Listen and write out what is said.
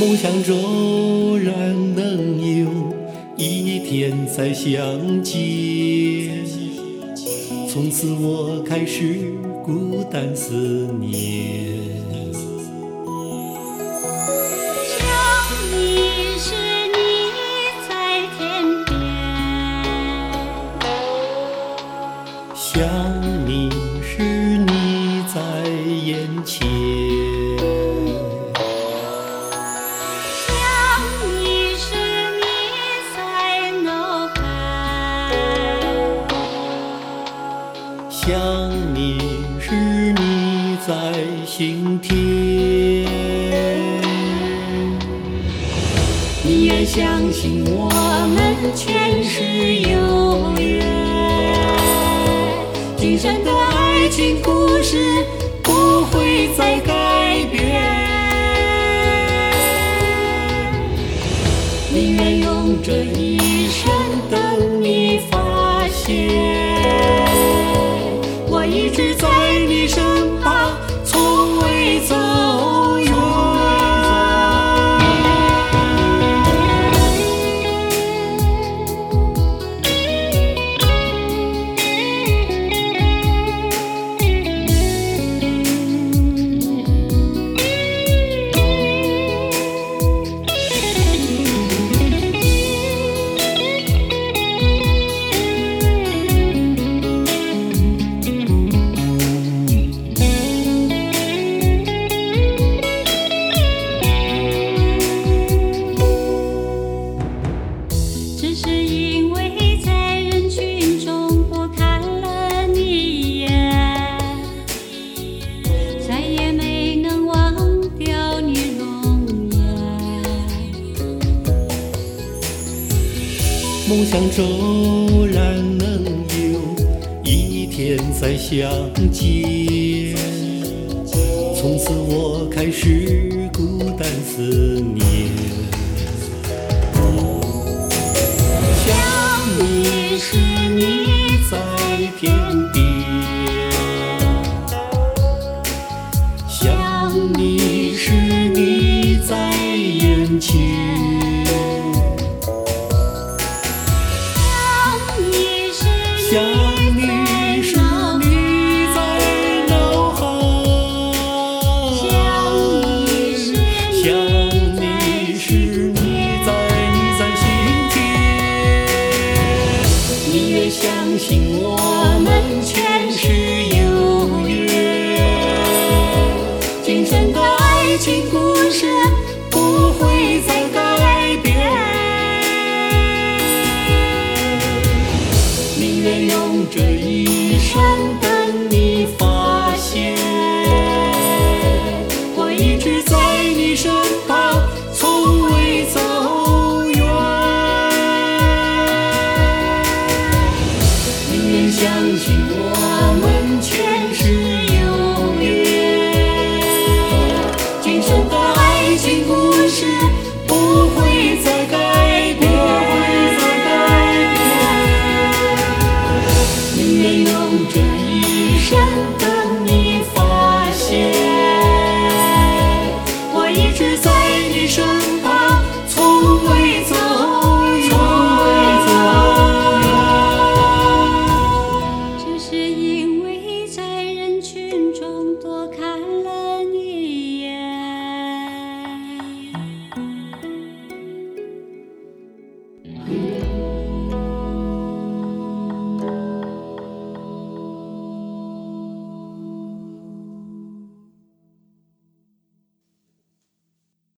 梦想骤然能有一天再相见，从此我开始孤单思念。 想你时你在天边， 想你时你在眼前，想你时你在心田。你也相信我们前世有缘，今生的爱情故事不会再改变。宁愿用这一生等你发现，我一直在你身旁，从未走远。 只是因为在人群中多看了你一眼，再也没能忘掉你容颜。 梦想骤然能有一天再相见，从此我开始孤单思念。你是你在天边，想你是你在眼前， 想你时你在脑海， 想你时你在心田。你越相信我们前世有缘，今生的爱情故事不会再改变。宁愿用这一生等你发现，我一直在你身旁，从未走远。相信我们前世有缘，今生的爱情故事不会再改变。宁愿用这一生等你发现，我一直在你身旁，从未走远。 只是因为在人群中多看了